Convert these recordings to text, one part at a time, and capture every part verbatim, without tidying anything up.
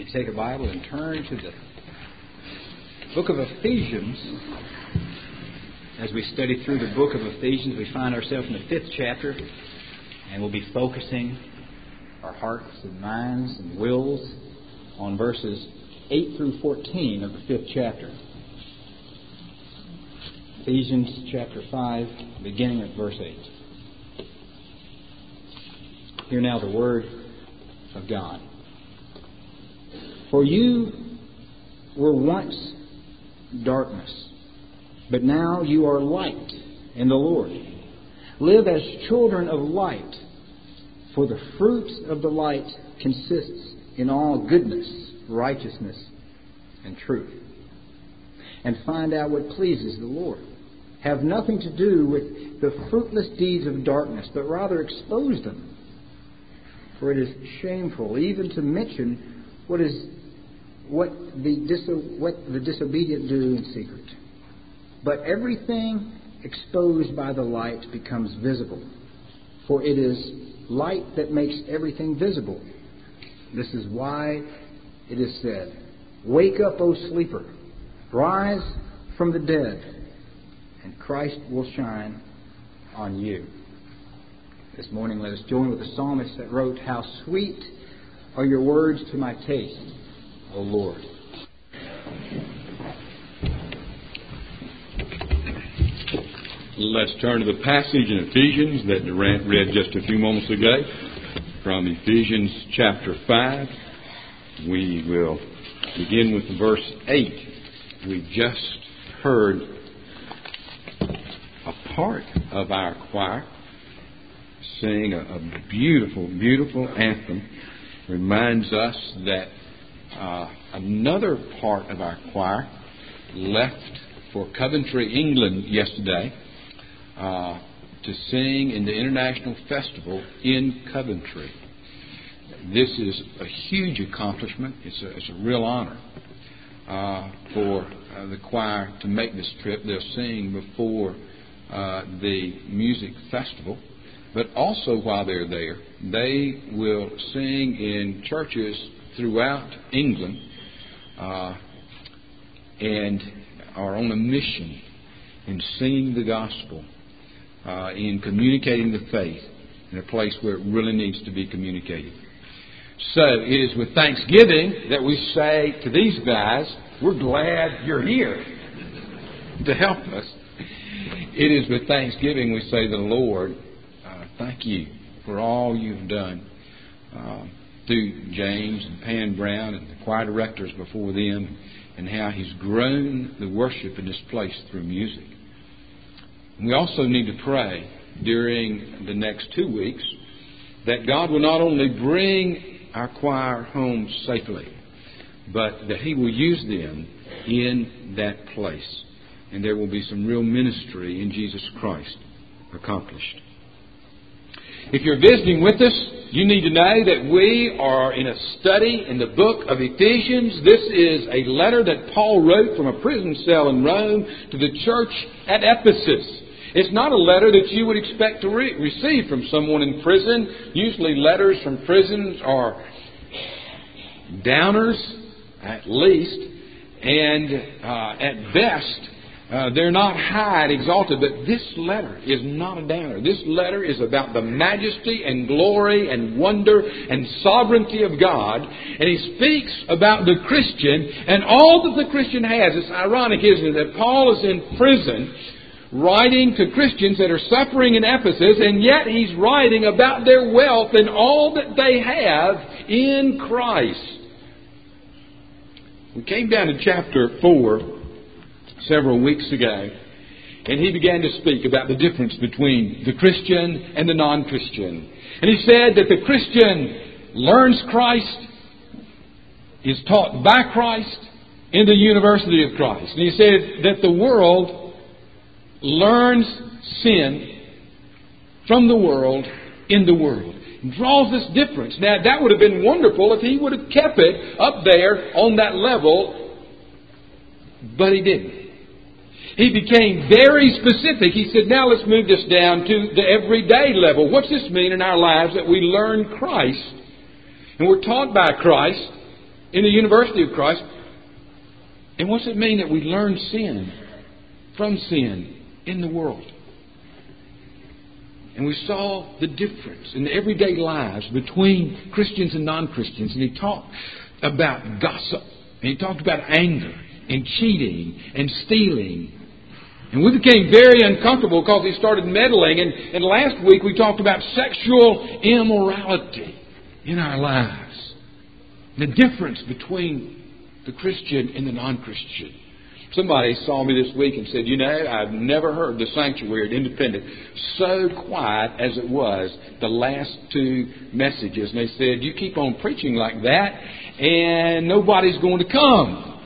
you take a Bible and turn to the book of Ephesians. As we study through the book of Ephesians, we find ourselves in the fifth chapter, and we'll be focusing our hearts and minds and wills on verses eight through fourteen of the fifth chapter. Ephesians chapter five, beginning at verse eight. Hear now the word of God. For you were once darkness, but now you are light in the Lord. Live as children of light, for the fruit of the light consists in all goodness, righteousness, and truth. And find out what pleases the Lord. Have nothing to do with the fruitless deeds of darkness, but rather expose them. For it is shameful even to mention what is what the diso- what the disobedient do in secret. But everything exposed by the light becomes visible. For it is light that makes everything visible. This is why it is said, "Wake up, O sleeper, rise from the dead, and Christ will shine on you." This morning, let us join with the psalmist that wrote, "How sweet are your words to my taste, O Lord." Let's turn to the passage in Ephesians that Durant read just a few moments ago, from Ephesians chapter five. We will begin with verse eight. We just heard a part of our choir sing a, a beautiful, beautiful anthem. Reminds us that uh, another part of our choir left for Coventry, England yesterday uh, to sing in the International Festival in Coventry. This is a huge accomplishment. It's a, it's a real honor uh, for uh, the choir to make this trip. They'll sing before uh, the music festival. But also while they're there, they will sing in churches throughout England uh, and are on a mission in singing the gospel, uh, in communicating the faith in a place where it really needs to be communicated. So it is with thanksgiving that we say to these guys, we're glad you're here to help us. It is with thanksgiving we say to the Lord, thank you for all you've done uh, through James and Pan Brown and the choir directors before them, and how He's grown the worship in this place through music. We also need to pray during the next two weeks that God will not only bring our choir home safely, but that He will use them in that place, and there will be some real ministry in Jesus Christ accomplished. If you're visiting with us, you need to know that we are in a study in the book of Ephesians. This is a letter that Paul wrote from a prison cell in Rome to the church at Ephesus. It's not a letter that you would expect to re- receive from someone in prison. Usually letters from prisons are downers, at least, and uh, at best, Uh, they're not high and exalted, but this letter is not a downer. This letter is about the majesty and glory and wonder and sovereignty of God. And he speaks about the Christian and all that the Christian has. It's ironic, isn't it, that Paul is in prison writing to Christians that are suffering in Ephesus, and yet he's writing about their wealth and all that they have in Christ. We came down to chapter four several weeks ago, and he began to speak about the difference between the Christian and the non-Christian. And he said that the Christian learns Christ, is taught by Christ in the University of Christ. And he said that the world learns sin from the world in the world. And draws this difference. Now, that would have been wonderful if he would have kept it up there on that level, but he didn't. He became very specific. He said, now let's move this down to the everyday level. What's this mean in our lives that we learn Christ and we're taught by Christ in the University of Christ. And what's it mean that we learn sin from sin in the world? And we saw the difference in the everyday lives between Christians and non-Christians. And he talked about gossip. And he talked about anger and cheating and stealing. And we became very uncomfortable because he started meddling. And, and last week we talked about sexual immorality in our lives. The difference between the Christian and the non-Christian. Somebody saw me this week and said, you know, I've never heard the sanctuary at Independent so quiet as it was the last two messages. And they said, you keep on preaching like that and nobody's going to come.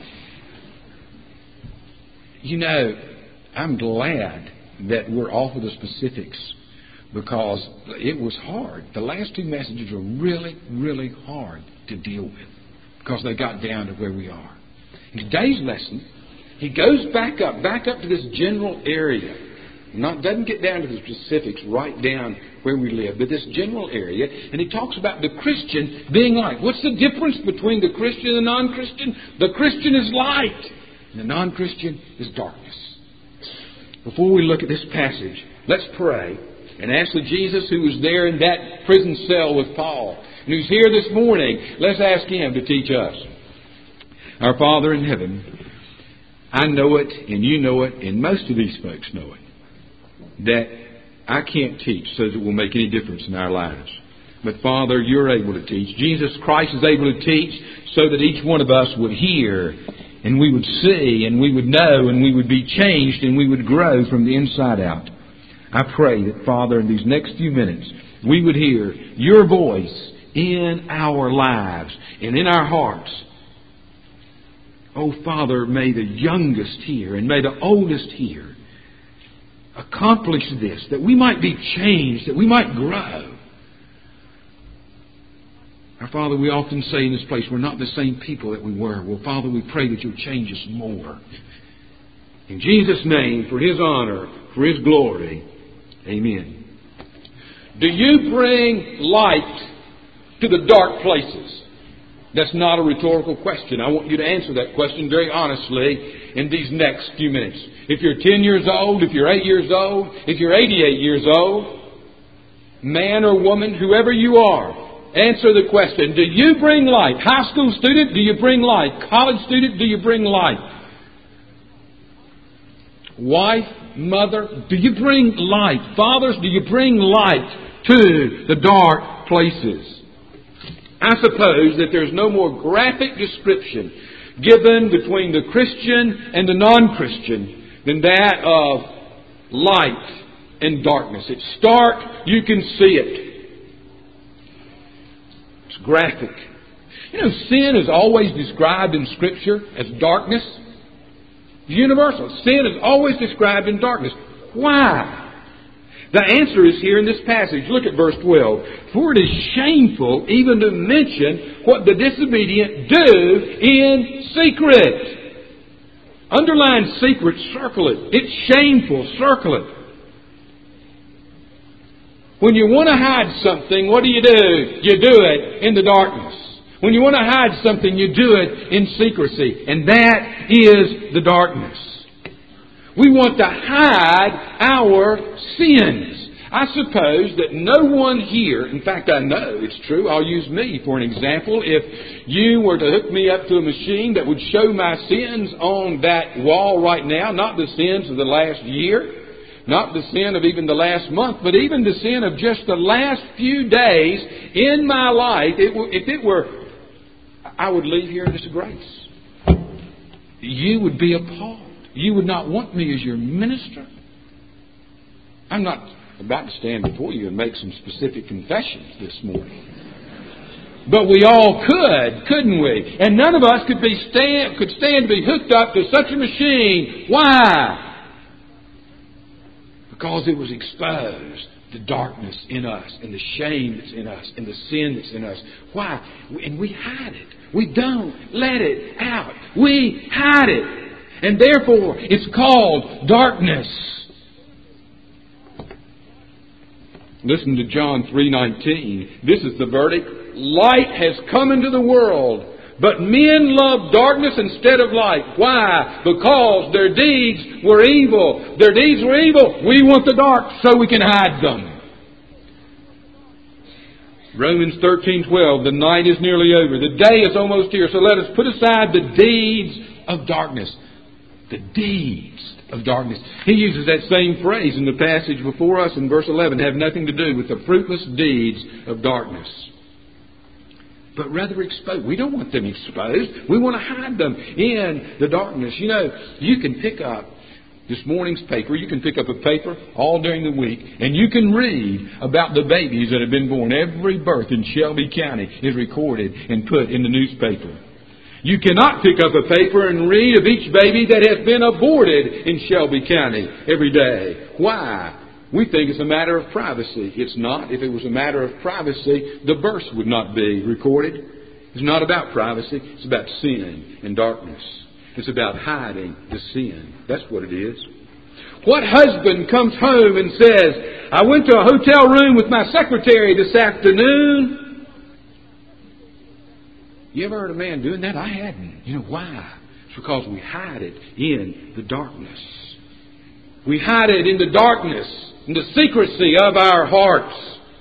You know, I'm glad that we're off of the specifics because it was hard. The last two messages were really, really hard to deal with because they got down to where we are. In today's lesson, he goes back up, back up to this general area. Not doesn't get down to the specifics, right down where we live, but this general area. And he talks about the Christian being light. What's the difference between the Christian and the non-Christian? The Christian is light, and the non-Christian is darkness. Before we look at this passage, let's pray and ask the Jesus who was there in that prison cell with Paul and who's here this morning. Let's ask Him to teach us. Our Father in heaven, I know it, and you know it, and most of these folks know it, that I can't teach so that it will make any difference in our lives. But Father, you're able to teach. Jesus Christ is able to teach so that each one of us would hear, and we would see, and we would know, and we would be changed, and we would grow from the inside out. I pray that, Father, in these next few minutes, we would hear your voice in our lives and in our hearts. Oh, Father, may the youngest here and may the oldest here accomplish this, that we might be changed, that we might grow. Our Father, we often say in this place, we're not the same people that we were. Well, Father, we pray that you'll change us more. In Jesus' name, for His honor, for His glory, amen. Do you bring light to the dark places? That's not a rhetorical question. I want you to answer that question very honestly in these next few minutes. If you're ten years old, if you're eight years old, if you're eighty-eight years old, man or woman, whoever you are, answer the question. Do you bring light? High school student, do you bring light? College student, do you bring light? Wife, mother, do you bring light? Fathers, do you bring light to the dark places? I suppose that there's no more graphic description given between the Christian and the non-Christian than that of light and darkness. It's stark, you can see it. It's graphic. You know, sin is always described in Scripture as darkness. It's universal. Sin is always described in darkness. Why? The answer is here in this passage. Look at verse twelve. For it is shameful even to mention what the disobedient do in secret. Underline secret, circle it. It's shameful, circle it. When you want to hide something, what do you do? You do it in the darkness. When you want to hide something, you do it in secrecy. And that is the darkness. We want to hide our sins. I suppose that no one here, in fact I know it's true, I'll use me for an example. If you were to hook me up to a machine that would show my sins on that wall right now, not the sins of the last year, not the sin of even the last month, but even the sin of just the last few days in my life, it, if it were, I would leave here in disgrace. You would be appalled. You would not want me as your minister. I'm not about to stand before you and make some specific confessions this morning. But we all could, couldn't we? And none of us could be stand could stand to be hooked up to such a machine. Why? Because it was exposed, the darkness in us, and the shame that's in us, and the sin that's in us. Why? And we hide it. We don't let it out. We hide it. And therefore, it's called darkness. Listen to John three nineteen. This is the verdict. Light has come into the world. But men love darkness instead of light. Why? Because their deeds were evil. Their deeds were evil. We want the dark so we can hide them. Romans thirteen twelve, the night is nearly over. The day is almost here. So let us put aside the deeds of darkness. The deeds of darkness. He uses that same phrase in the passage before us in verse eleven. Have nothing to do with the fruitless deeds of darkness. But rather exposed. We don't want them exposed. We want to hide them in the darkness. You know, you can pick up this morning's paper. You can pick up a paper all during the week, and you can read about the babies that have been born. Every birth in Shelby County is recorded and put in the newspaper. You cannot pick up a paper and read of each baby that has been aborted in Shelby County every day. Why? We think it's a matter of privacy. It's not. If it was a matter of privacy, the births would not be recorded. It's not about privacy. It's about sin and darkness. It's about hiding the sin. That's what it is. What husband comes home and says, I went to a hotel room with my secretary this afternoon? You ever heard a man doing that? I hadn't. You know why? It's because we hide it in the darkness. We hide it in the darkness, in the secrecy of our hearts.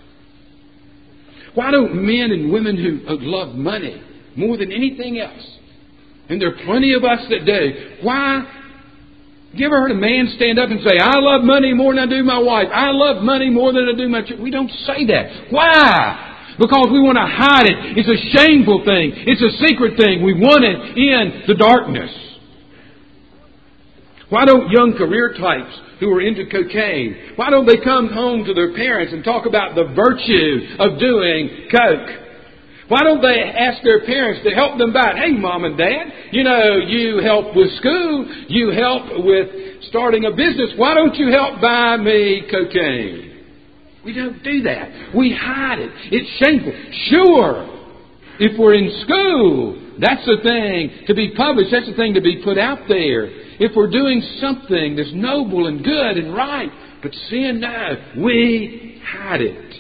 Why don't men and women who love money more than anything else, and there are plenty of us that do, why? You ever heard a man stand up and say, I love money more than I do my wife. I love money more than I do my children. We don't say that. Why? Because we want to hide it. It's a shameful thing. It's a secret thing. We want it in the darkness. Why don't young career types who are into cocaine, why don't they come home to their parents and talk about the virtue of doing coke? Why don't they ask their parents to help them buy it? Hey, Mom and Dad, you know, you help with school. You help with starting a business. Why don't you help buy me cocaine? We don't do that. We hide it. It's shameful. Sure, if we're in school, that's the thing to be published. That's the thing to be put out there. If we're doing something that's noble and good and right, but sin, no, we hide it.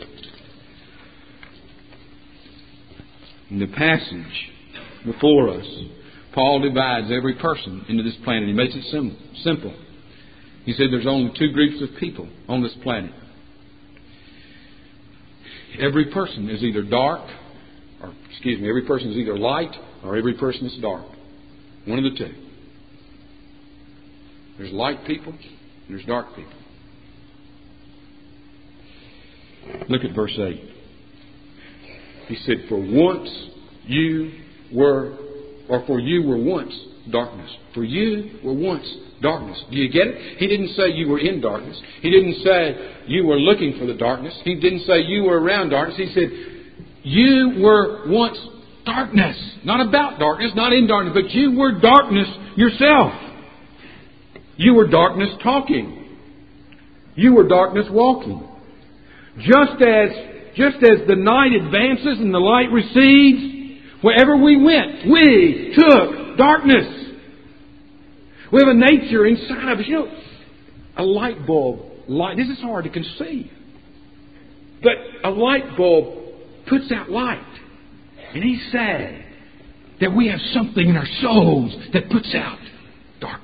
In the passage before us, Paul divides every person into this planet. He makes it simple. He said there's only two groups of people on this planet. Every person is either dark, or excuse me, every person is either light or every person is dark. One of the two. There's light people and there's dark people. Look at verse eight. He said, for once you were, or for you were once darkness. For you were once darkness. Do you get it? He didn't say you were in darkness. He didn't say you were looking for the darkness. He didn't say you were around darkness. He said, you were once darkness. Not about darkness, not in darkness, but you were darkness yourself. You were darkness talking. You were darkness walking. Just as Just as the night advances and the light recedes, wherever we went, we took darkness. We have a nature inside of us. You know, a light bulb, light, this is hard to conceive. But a light bulb puts out light. And he said that we have something in our souls that puts out darkness.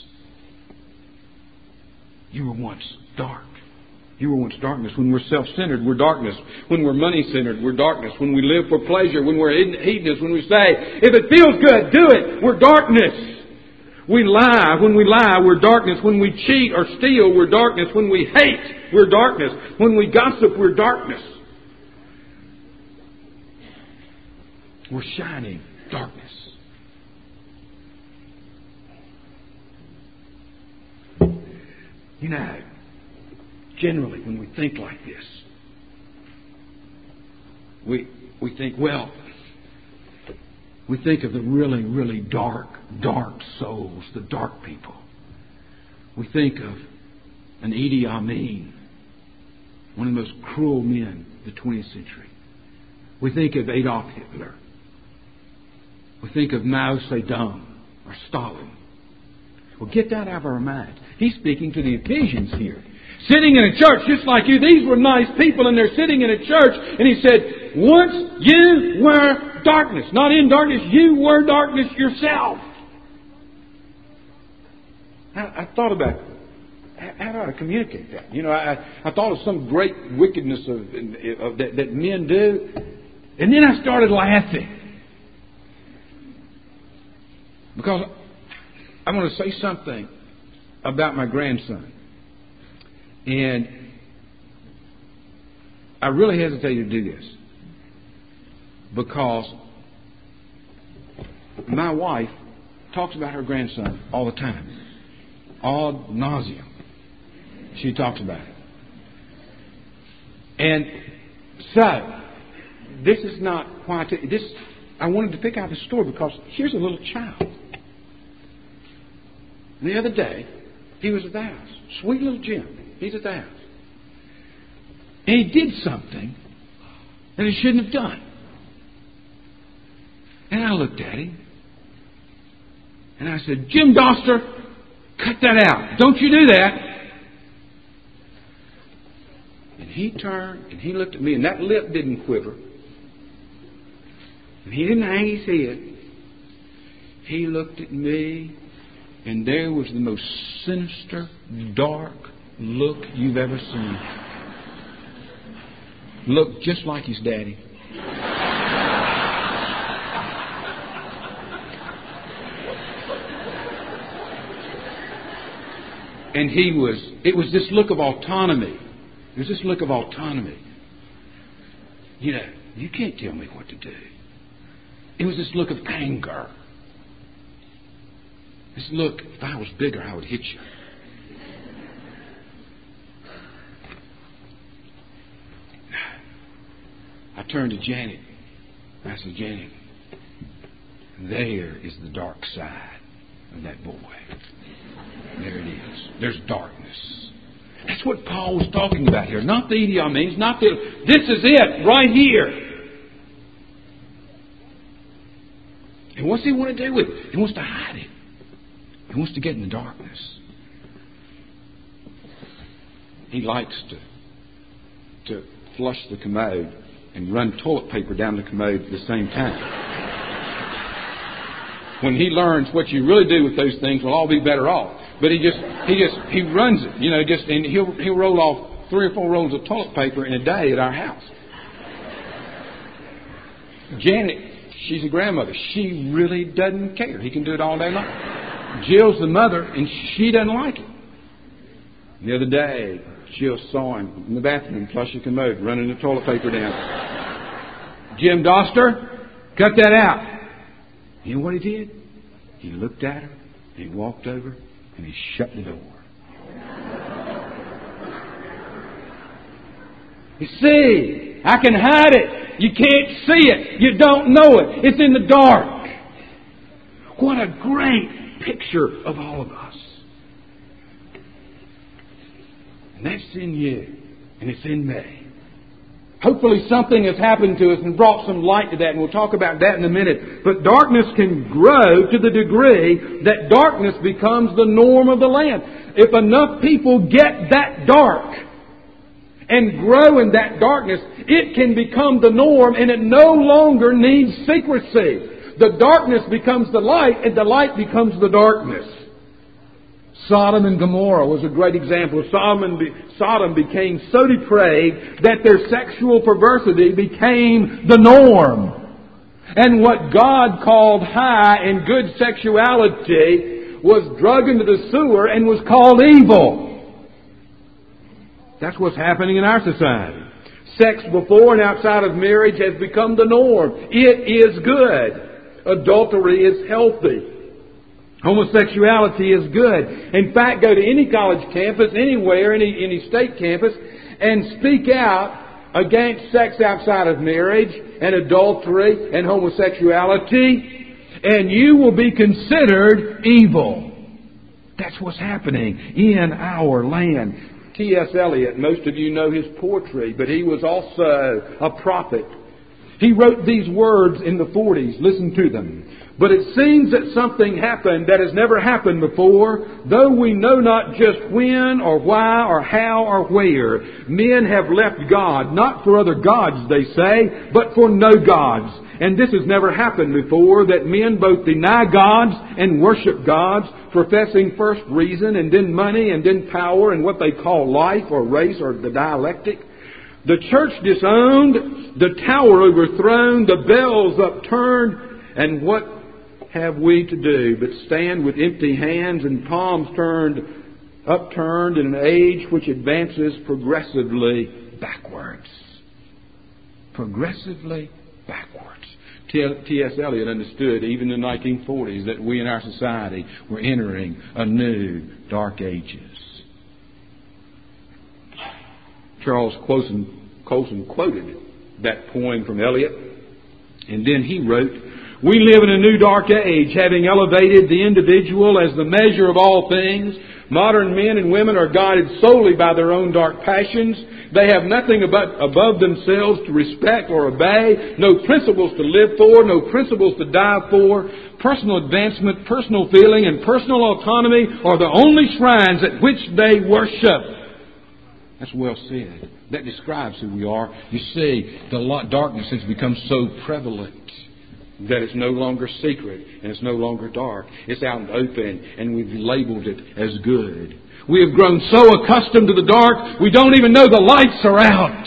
You were once dark. You were once darkness. When we're self-centered, we're darkness. When we're money-centered, we're darkness. When we live for pleasure, when we're hedonists, when we say, if it feels good, do it, we're darkness. We lie. When we lie, we're darkness. When we cheat or steal, we're darkness. When we hate, we're darkness. When we gossip, we're darkness. We're shining darkness. You know, generally, when we think like this, we we think, well, we think of the really, really dark, dark souls, the dark people. We think of an Idi Amin, one of the most cruel men of the twentieth century. We think of Adolf Hitler. We think of Mao Zedong or Stalin. Well, get that out of our minds. He's speaking to the Ephesians here. Sitting in a church just like you. These were nice people and they're sitting in a church. And he said, once you were darkness. Not in darkness. You were darkness yourself. I, I thought about it. How do I communicate that? You know, I, I thought of some great wickedness of, of that, that men do. And then I started laughing. Because I want to say something about my grandson. And I really hesitated to do this. Because my wife talks about her grandson all the time. Ad nauseum. She talks about it. And so, this is not why I tell you this. I wanted to pick out the story because here's a little child. The other day, he was at the house. Sweet little Jim. He's at the house. And he did something that he shouldn't have done. And I looked at him. And I said, Jim Doster, cut that out. Don't you do that. And he turned and he looked at me, and that lip didn't quiver. And he didn't hang his head. He looked at me, and there was the most sinister, dark look you've ever seen. Looked just like his daddy. And he was, it was this look of autonomy. It was this look of autonomy. You know, you can't tell me what to do. It was this look of anger. This look, if I was bigger, I would hit you. I turned to Janet. I said, Janet, there is the dark side of that boy. There it is. There's darkness. That's what Paul was talking about here. Not the Idi Amin. Not the. This is it right here. And what's he want to do with it? He wants to hide it. He wants to get in the darkness. He likes to to flush the commode and run toilet paper down the commode at the same time. When he learns what you really do with those things, we'll all be better off. But he just, he just, he runs it, you know, just, and he'll, he'll roll off three or four rolls of toilet paper in a day at our house. Janet, she's a grandmother. She really doesn't care. He can do it all day long. Jill's the mother, and she doesn't like it. The other day, Jill saw him in the bathroom, flush the commode, running the toilet paper down. Jim Doster, cut that out. You know what he did? He looked at her, and he walked over, and he shut the door. You see, I can hide it. You can't see it. You don't know it. It's in the dark. What a great picture of all of us. And that's in you, and it's in me. Hopefully something has happened to us and brought some light to that, and we'll talk about that in a minute. But darkness can grow to the degree that darkness becomes the norm of the land. If enough people get that dark and grow in that darkness, it can become the norm, and it no longer needs secrecy. The darkness becomes the light, and the light becomes the darkness. Sodom and Gomorrah was a great example. Sodom, be, Sodom became so depraved that their sexual perversity became the norm. And what God called high and good sexuality was drug into the sewer and was called evil. That's what's happening in our society. Sex before and outside of marriage has become the norm. It is good. Adultery is healthy. Homosexuality is good. In fact, go to any college campus, anywhere, any, any state campus, and speak out against sex outside of marriage and adultery and homosexuality, and you will be considered evil. That's what's happening in our land. T S Eliot, most of you know his poetry, but he was also a prophet. He wrote these words in the forties. Listen to them. But it seems that something happened that has never happened before, though we know not just when or why or how or where. Men have left God, not for other gods, they say, but for no gods. And this has never happened before, that men both deny gods and worship gods, professing first reason and then money and then power and what they call life or race or the dialectic. The church disowned, the tower overthrown, the bells upturned, and what have we to do but stand with empty hands and palms turned, upturned in an age which advances progressively backwards. Progressively backwards. T S Eliot understood even in the nineteen forties that we in our society were entering a new dark ages. Charles Colson, Colson quoted that poem from Eliot, and then he wrote, "We live in a new dark age, having elevated the individual as the measure of all things. Modern men and women are guided solely by their own dark passions. They have nothing about, above themselves to respect or obey, no principles to live for, no principles to die for. Personal advancement, personal feeling, and personal autonomy are the only shrines at which they worship." That's well said. That describes who we are. You see, the darkness has become so prevalent that it's no longer secret and it's no longer dark. It's out and open, and we've labeled it as good. We have grown so accustomed to the dark, we don't even know the lights are out.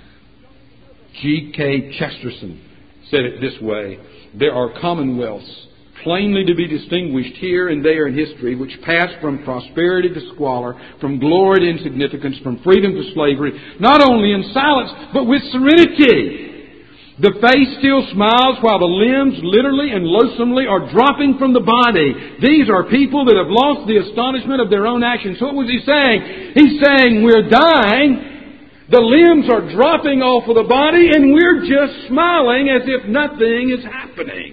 G K Chesterton said it this way: "There are commonwealths plainly to be distinguished here and there in history, which pass from prosperity to squalor, from glory to insignificance, from freedom to slavery, not only in silence, but with serenity. The face still smiles while the limbs literally and loathsomely are dropping from the body. These are people that have lost the astonishment of their own actions." So what was he saying? He's saying we're dying, the limbs are dropping off of the body, and we're just smiling as if nothing is happening.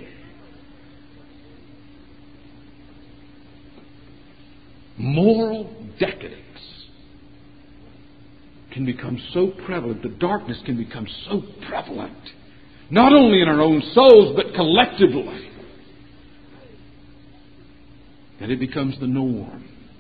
Moral decadence can become so prevalent, the darkness can become so prevalent, not only in our own souls, but collectively, that it becomes the norm.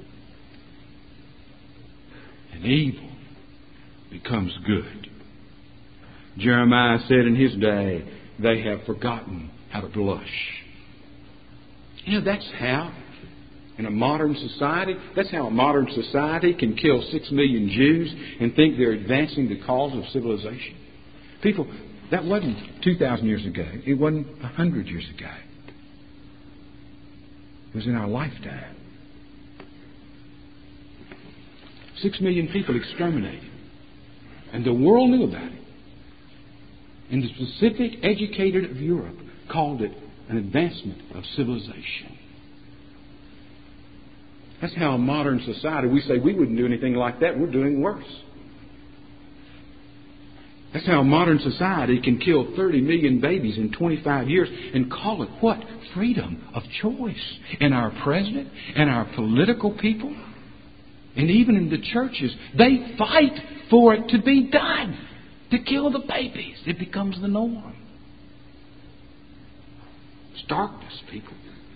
And evil becomes good. Jeremiah said in his day, "They have forgotten how to blush." You know, that's how, in a modern society, that's how a modern society can kill six million Jews and think they're advancing the cause of civilization. People, that wasn't two thousand years ago. It wasn't one hundred years ago. It was in our lifetime. Six million people exterminated. And the world knew about it. And the specific educated of Europe called it an advancement of civilization. That's how a modern society, we say we wouldn't do anything like that. We're doing worse. That's how a modern society can kill thirty million babies in twenty-five years and call it what? Freedom of choice. And our president and our political people, and even in the churches, they fight for it to be done. To kill the babies. It becomes the norm. It's darkness, people.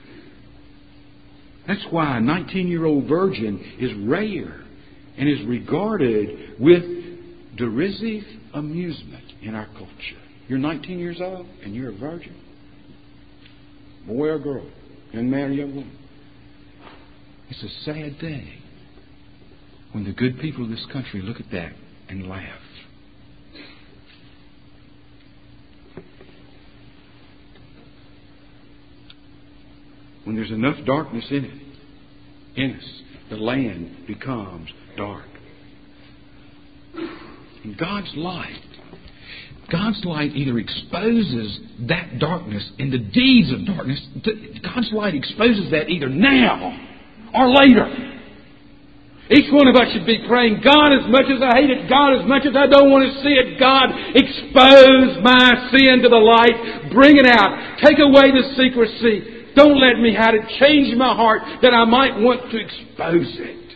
That's why a nineteen-year-old virgin is rare and is regarded with derisive amusement in our culture. You're nineteen years old and you're a virgin. Boy or girl, young man or young woman. It's a sad day when the good people of this country look at that and laugh. When there's enough darkness in it, in us, the land becomes dark. And God's light, God's light either exposes that darkness and the deeds of darkness. God's light exposes that either now or later. Each one of us should be praying, "God, as much as I hate it, God, as much as I don't want to see it, God, expose my sin to the light. Bring it out. Take away the secrecy. Don't let me hide it. Change my heart that I might want to expose it."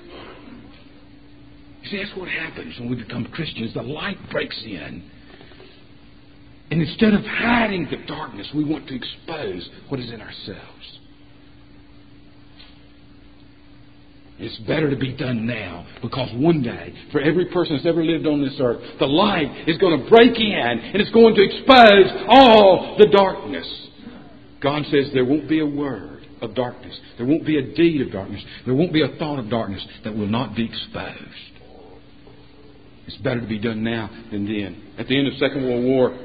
You see, that's what happens when we become Christians. The light breaks in. And instead of hiding the darkness, we want to expose what is in ourselves. It's better to be done now, because one day, for every person that's ever lived on this earth, the light is going to break in and it's going to expose all the darkness. God says there won't be a word of darkness. There won't be a deed of darkness. There won't be a thought of darkness that will not be exposed. It's better to be done now than then. At the end of the Second World War,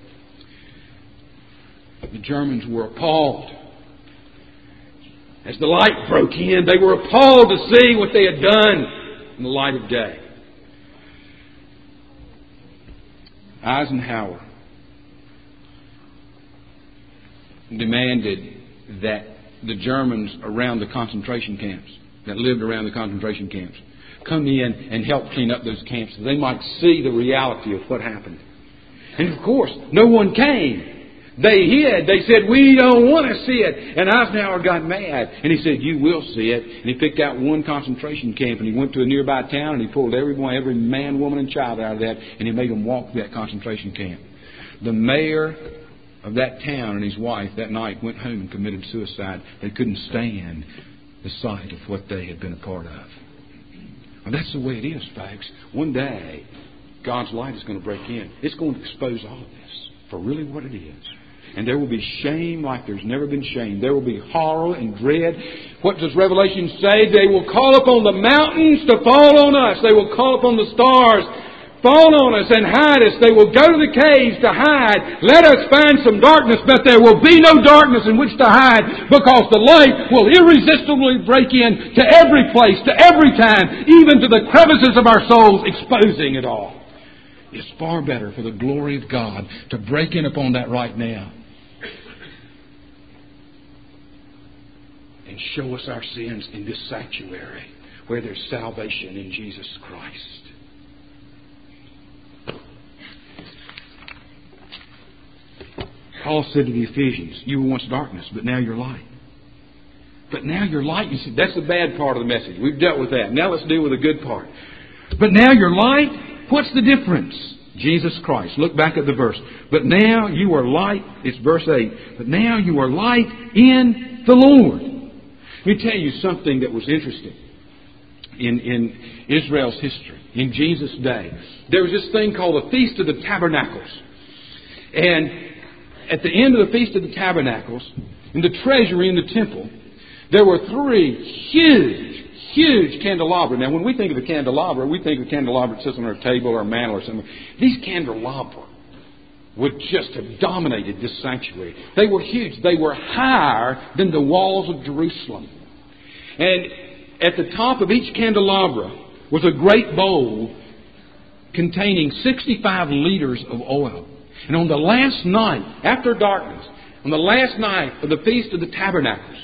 the Germans were appalled. As the light broke in, they were appalled to see what they had done in the light of day. Eisenhower demanded that the Germans around the concentration camps, that lived around the concentration camps, come in and help clean up those camps so they might see the reality of what happened. And of course, no one came. They hid. They said, we don't want to see it. And Eisenhower got mad. And he said, you will see it. And he picked out one concentration camp and he went to a nearby town and he pulled everyone, every man, woman, and child out of that and he made them walk to that concentration camp. The mayor of that town and his wife that night went home and committed suicide. They couldn't stand the sight of what they had been a part of. Well, that's the way it is, folks. One day, God's light is going to break in. It's going to expose all of this for really what it is. And there will be shame like there's never been shame. There will be horror and dread. What does Revelation say? They will call upon the mountains to fall on us. They will call upon the stars, fall on us and hide us. They will go to the caves to hide. Let us find some darkness, but there will be no darkness in which to hide, because the light will irresistibly break in to every place, to every time, even to the crevices of our souls, exposing it all. It's far better for the glory of God to break in upon that right now and show us our sins in this sanctuary where there's salvation in Jesus Christ. Paul said to the Ephesians, you were once darkness, but now you're light. But now you're light. You see, that's the bad part of the message. We've dealt with that. Now let's deal with the good part. But now you're light. What's the difference? Jesus Christ. Look back at the verse. But now you are light. It's verse eight. But now you are light in the Lord. Let me tell you something that was interesting in, in Israel's history, in Jesus' day. There was this thing called the Feast of the Tabernacles. And at the end of the Feast of the Tabernacles, in the treasury in the temple, there were three huge, huge candelabra. Now, when we think of a candelabra, we think of a candelabra that sits on a table or a mantle or something. These candelabra would just have dominated this sanctuary. They were huge. They were higher than the walls of Jerusalem. And at the top of each candelabra was a great bowl containing sixty-five liters of oil. And on the last night, after darkness, on the last night of the Feast of the Tabernacles,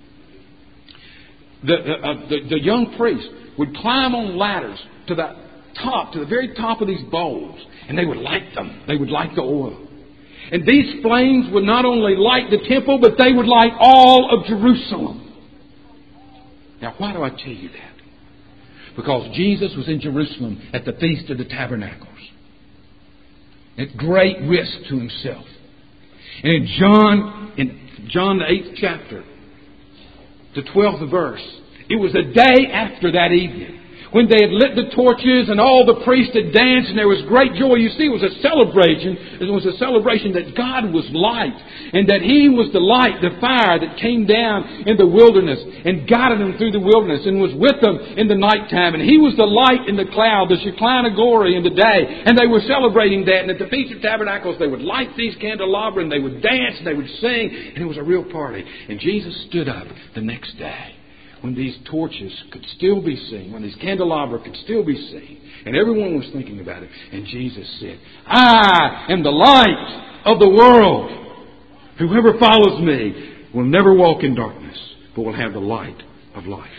the, uh, the, the young priest would climb on ladders to the top, to the very top of these bowls, and they would light them. They would light the oil. And these flames would not only light the temple, but they would light all of Jerusalem. Now, why do I tell you that? Because Jesus was in Jerusalem at the Feast of the Tabernacles, at great risk to himself. And in John, in John the eighth chapter, the twelfth verse, it was a day after that evening when they had lit the torches and all the priests had danced and there was great joy. You see, it was a celebration. It was a celebration that God was light and that He was the light, the fire that came down in the wilderness and guided them through the wilderness and was with them in the nighttime. And He was the light in the cloud, the Shekinah glory in the day. And they were celebrating that. And at the Feast of Tabernacles, they would light these candelabra and they would dance and they would sing. And it was a real party. And Jesus stood up the next day, when these torches could still be seen, when these candelabra could still be seen, and everyone was thinking about it, and Jesus said, I am the light of the world. Whoever follows me will never walk in darkness, but will have the light of life.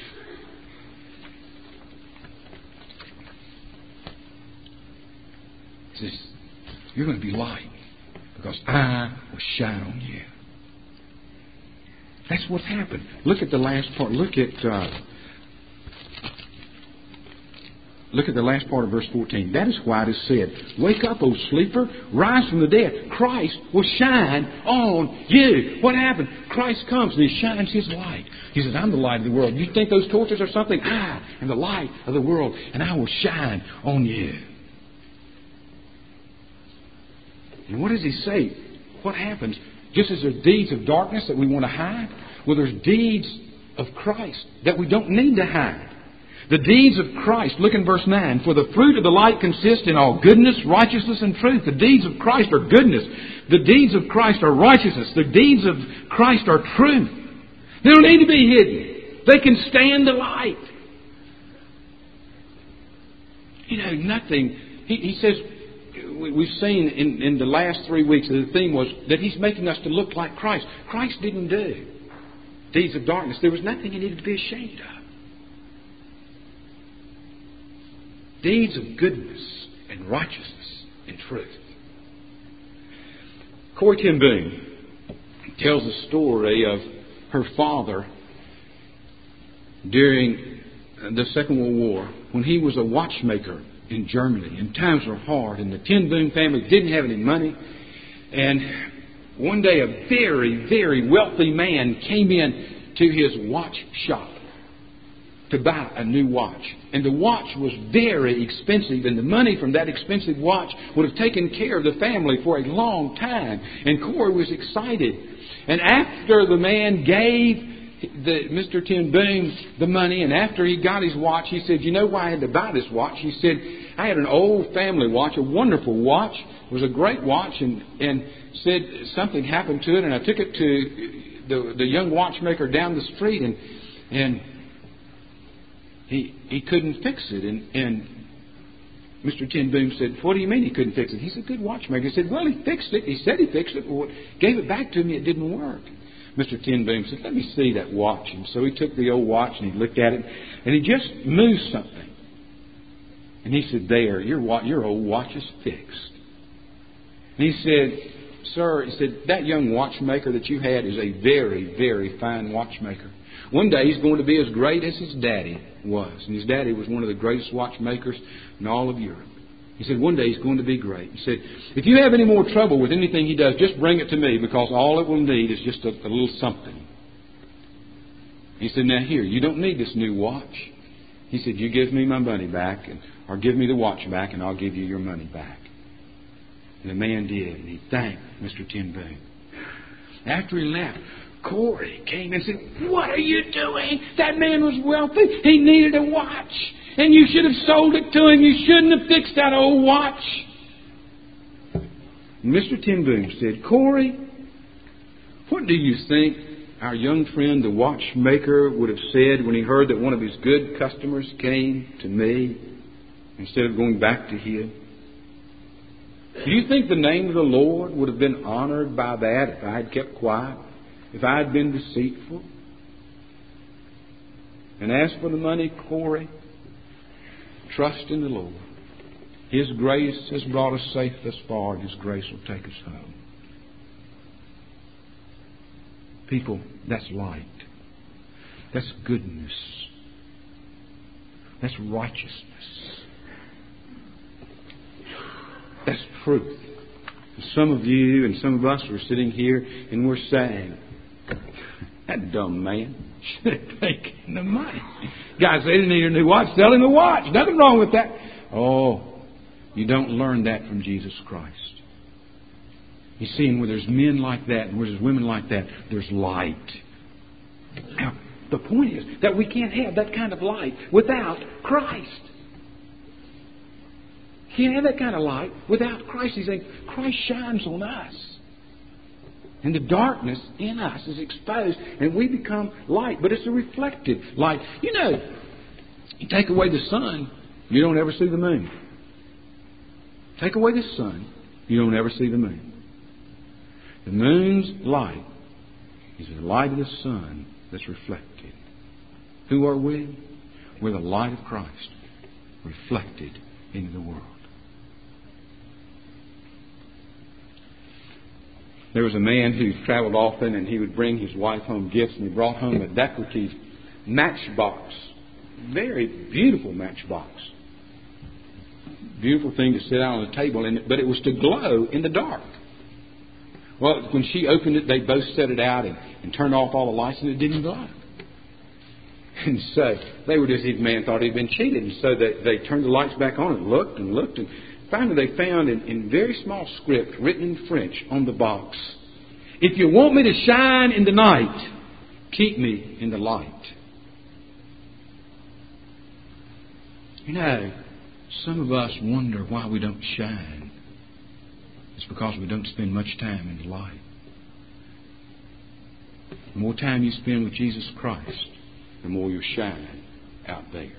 He says, you're going to be light because I will shine on you. That's what happened. Look at the last part. Look at uh, look at the last part of verse fourteen. That is why it is said, wake up, O sleeper, rise from the dead. Christ will shine on you. What happened? Christ comes and He shines His light. He says, I'm the light of the world. You think those torches are something? I am the light of the world, and I will shine on you. And what does He say? What happens? Just as there's deeds of darkness that we want to hide, well, there's deeds of Christ that we don't need to hide. The deeds of Christ, look in verse nine. For the fruit of the light consists in all goodness, righteousness, and truth. The deeds of Christ are goodness. The deeds of Christ are righteousness. The deeds of Christ are truth. They don't need to be hidden. They can stand the light. You know, nothing. He, he says, we've seen in, in the last three weeks, the theme was that He's making us to look like Christ. Christ didn't do deeds of darkness. There was nothing He needed to be ashamed of. Deeds of goodness and righteousness and truth. Corrie ten Boom tells the story of her father during the Second World War when he was a watchmaker in Germany, and times were hard, and the ten Boom family didn't have any money. And one day a very, very wealthy man came in to his watch shop to buy a new watch. And the watch was very expensive, and the money from that expensive watch would have taken care of the family for a long time. And Corrie was excited. And after the man gave the Mister ten Boom the money, and after he got his watch, he said, you know why I had to buy this watch? He said, I had an old family watch, a wonderful watch. It was a great watch, and, and said something happened to it, and I took it to the, the young watchmaker down the street, and and he he couldn't fix it. And, and Mister ten Boom said, what do you mean he couldn't fix it? He's a good watchmaker. He said, well, he fixed it. He said he fixed it. Well, gave it back to me. It didn't work. Mister ten Boom said, let me see that watch. And so he took the old watch and he looked at it, and he just moved something. And he said, there, your watch, your old watch is fixed. And he said, sir, he said, that young watchmaker that you had is a very, very fine watchmaker. One day he's going to be as great as his daddy was. And his daddy was one of the greatest watchmakers in all of Europe. He said, one day he's going to be great. He said, if you have any more trouble with anything he does, just bring it to me, because all it will need is just a, a little something. He said, now here, you don't need this new watch. He said, you give me my money back, and, or give me the watch back, and I'll give you your money back. And the man did, and he thanked Mister ten Boom. After he left, Corrie came and said, what are you doing? That man was wealthy. He needed a watch. And you should have sold it to him. You shouldn't have fixed that old watch. Mister ten Boom said, Corrie, what do you think our young friend, the watchmaker, would have said when he heard that one of his good customers came to me instead of going back to him? Do you think the name of the Lord would have been honored by that if I had kept quiet? If I had been deceitful? And as for the money, Corrie, trust in the Lord. His grace has brought us safe thus far, and His grace will take us home. People, that's light. That's goodness. That's righteousness. That's truth. And some of you and some of us are sitting here and we're saying, that dumb man should have taken the money. Guy said he needed a new watch. Sell him a watch. Nothing wrong with that. Oh, you don't learn that from Jesus Christ. You see, and where there's men like that and where there's women like that, there's light. Now, the point is that we can't have that kind of light without Christ. Can't have that kind of light without Christ. He's saying Christ shines on us. And the darkness in us is exposed, and we become light. But it's a reflected light. You know, you take away the sun, you don't ever see the moon. Take away the sun, you don't ever see the moon. The moon's light is the light of the sun that's reflected. Who are we? We're the light of Christ reflected into the world. There was a man who traveled often, and he would bring his wife home gifts, and he brought home a decorative matchbox. Very beautiful matchbox. beautiful thing to sit out on the table, and but it was to glow in the dark. Well, when she opened it, they both set it out and, and turned off all the lights, and it didn't glow. And so they were just, the man thought he'd been cheated. And so they, they turned the lights back on and looked and looked. And finally they found in, in very small script, written in French on the box, "If you want me to shine in the night, keep me in the light." You know, some of us wonder why we don't shine. It's because we don't spend much time in the light. The more time you spend with Jesus Christ, the more you'll shine out there.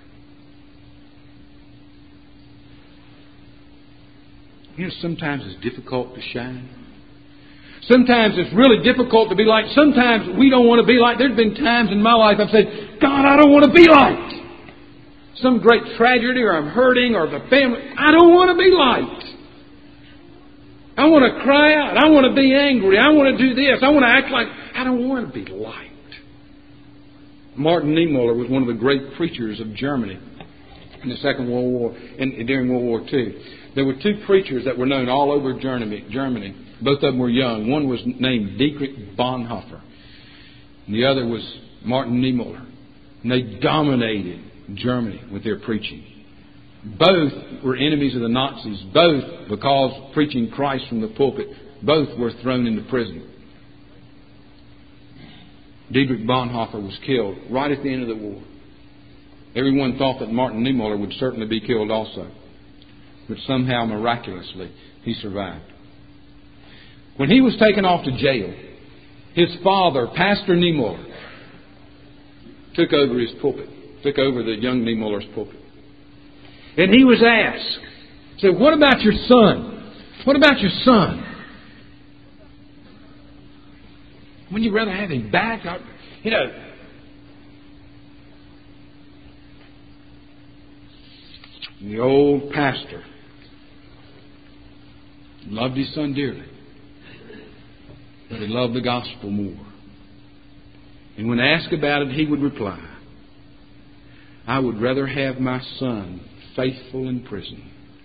You know, sometimes it's difficult to shine. Sometimes it's really difficult to be like. Sometimes we don't want to be like. There's been times in my life I've said, "God, I don't want to be like." Some great tragedy, or I'm hurting, or the family. I don't want to be liked. I want to cry out. I want to be angry. I want to do this. I want to act like. I don't want to be liked. Martin Niemöller was one of the great preachers of Germany in the Second World War and during World War Two. There were two preachers that were known all over Germany. Germany. Both of them were young. One was named Dietrich Bonhoeffer, and the other was Martin Niemöller. And they dominated Germany with their preaching. Both were enemies of the Nazis. Both, because preaching Christ from the pulpit, both were thrown into prison. Dietrich Bonhoeffer was killed right at the end of the war. Everyone thought that Martin Niemöller would certainly be killed also. But somehow, miraculously, he survived. When he was taken off to jail, his father, Pastor Niemöller, took over his pulpit, took over the young Niemöller's pulpit. And he was asked, said, "What about your son? What about your son? Wouldn't you rather have him back?" You know, the old pastor loved his son dearly, but he loved the gospel more. And when asked about it, he would reply, "I would rather have my son faithful in prison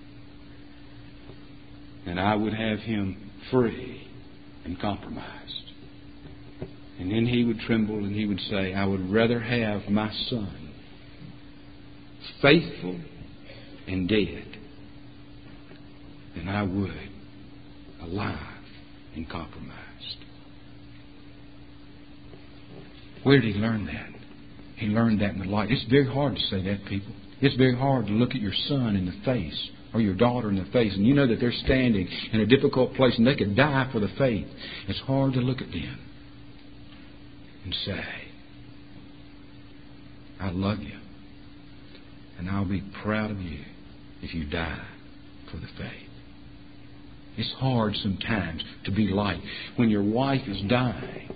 than I would have him free and compromised." And then he would tremble and he would say, "I would rather have my son faithful and dead than I would alive and compromised." Where did he learn that? He learned that in the light. It's very hard to say that, people. It's very hard to look at your son in the face or your daughter in the face, and you know that they're standing in a difficult place and they could die for the faith. It's hard to look at them and say, "I love you, and I'll be proud of you if you die for the faith." It's hard sometimes to be like when your wife is dying.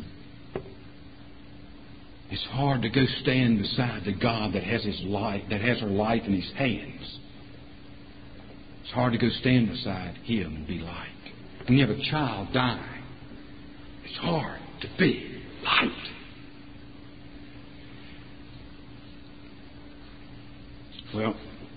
It's hard to go stand beside the God that has his life, that has her life in his hands. It's hard to go stand beside him and be like. When you have a child dying, it's hard to be like. Well,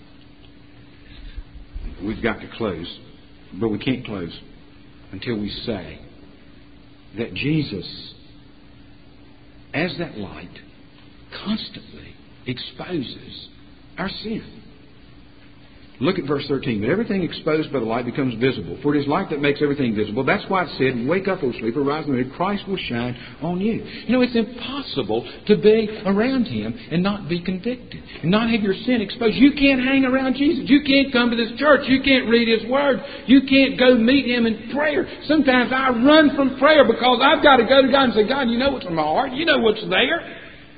we've got to close, but we can't close until we say that Jesus, as that light, constantly exposes our sin. Look at verse thirteen. "But everything exposed by the light becomes visible. For it is light that makes everything visible. That's why it said, 'Wake up, O sleeper, rise from the dead. Christ will shine on you.'" You know, it's impossible to be around Him and not be convicted, and not have your sin exposed. You can't hang around Jesus. You can't come to this church. You can't read His Word. You can't go meet Him in prayer. Sometimes I run from prayer because I've got to go to God and say, "God, you know what's in my heart. You know what's there."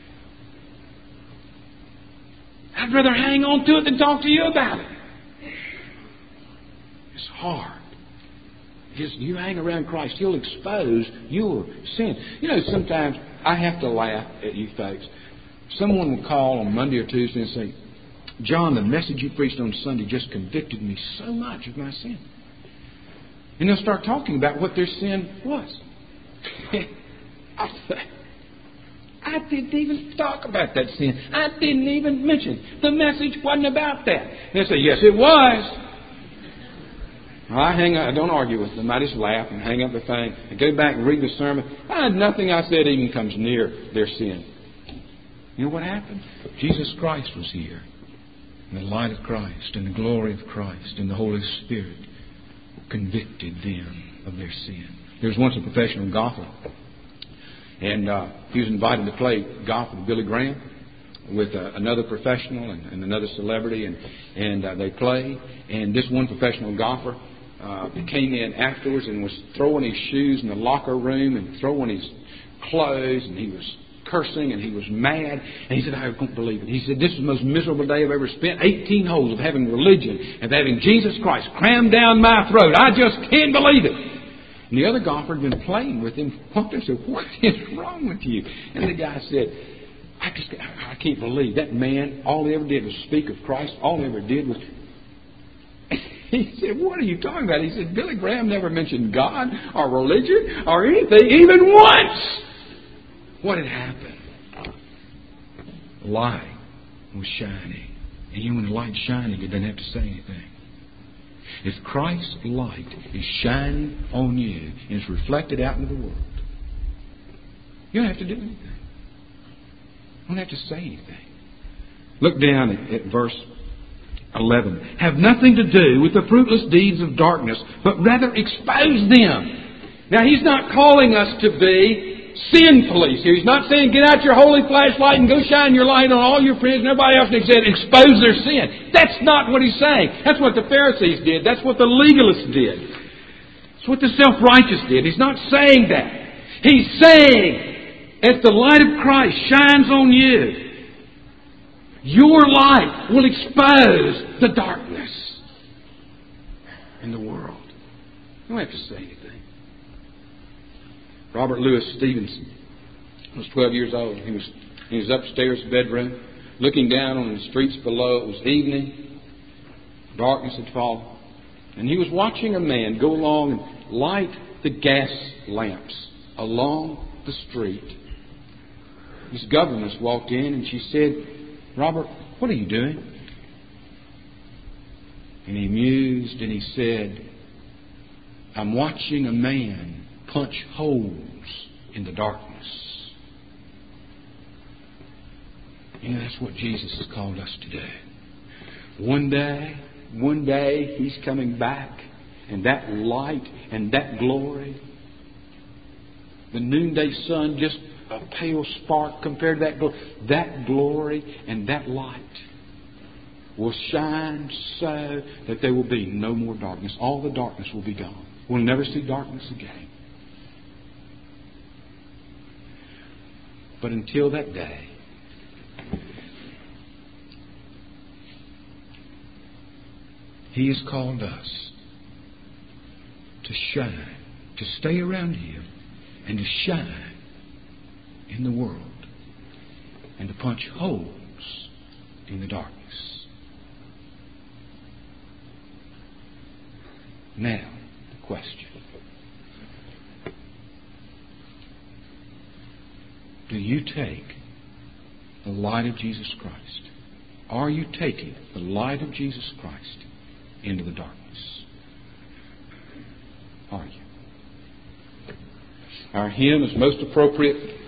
I'd rather hang on to it than talk to you about it. It's hard. Just you hang around Christ, He'll expose your sin. You know, sometimes I have to laugh at you folks. Someone will call on Monday or Tuesday and say, "John, the message you preached on Sunday just convicted me so much of my sin." And they'll start talking about what their sin was. I say, I I didn't even talk about that sin. I didn't even mention. The message wasn't about that. They say, yes, it was. I hang up, I don't argue with them. I just laugh and hang up the thing and go back and read the sermon. I, nothing I said even comes near their sin. You know what happened? Jesus Christ was here. And the light of Christ and the glory of Christ and the Holy Spirit convicted them of their sin. There was once a professional golfer. And uh, he was invited to play golf with Billy Graham with uh, another professional and, and another celebrity. And, and uh, they played. And this one professional golfer uh, came in afterwards and was throwing his shoes in the locker room and throwing his clothes. And he was cursing and he was mad. And he said, I don't believe it. He said, this is the most miserable day I've ever spent. eighteen holes of having religion and having Jesus Christ crammed down my throat. I just can't believe it. And the other golfer had been playing with him. Walked and said, what is wrong with you? And the guy said, I just I can't believe that man, all he ever did was speak of Christ. All he ever did was... He said, what are you talking about? He said, Billy Graham never mentioned God or religion or anything, even once. What had happened? The light was shining. And you know, when the light's shining, it doesn't have to say anything. If Christ's light is shining on you and it's reflected out into the world, you don't have to do anything. You don't have to say anything. Look down at, at verse eleven. Have nothing to do with the fruitless deeds of darkness, but rather expose them. Now, he's not calling us to be sin police here. He's not saying get out your holy flashlight and go shine your light on all your friends and everybody else. And he said expose their sin. That's not what he's saying. That's what the Pharisees did. That's what the legalists did. That's what the self-righteous did. He's not saying that. He's saying as the light of Christ shines on you, your light will expose the darkness in the world. You don't have to say anything. Robert Louis Stevenson was twelve years old. He was in his upstairs bedroom, looking down on the streets below. It was evening. Darkness had fallen. And he was watching a man go along and light the gas lamps along the street. His governess walked in and she said, Robert, what are you doing? And he mused and he said, I'm watching a man punch holes in the darkness. You know, that's what Jesus has called us to do. One day, one day, He's coming back, and that light and that glory, the noonday sun, just a pale spark compared to that glory, that glory and that light will shine so that there will be no more darkness. All the darkness will be gone. We'll never see darkness again. But until that day, He has called us to shine, to stay around Him, and to shine in the world, and to punch holes in the darkness. Now, the question. Do you take the light of Jesus Christ? Are you taking the light of Jesus Christ into the darkness? Are you? Our hymn is most appropriate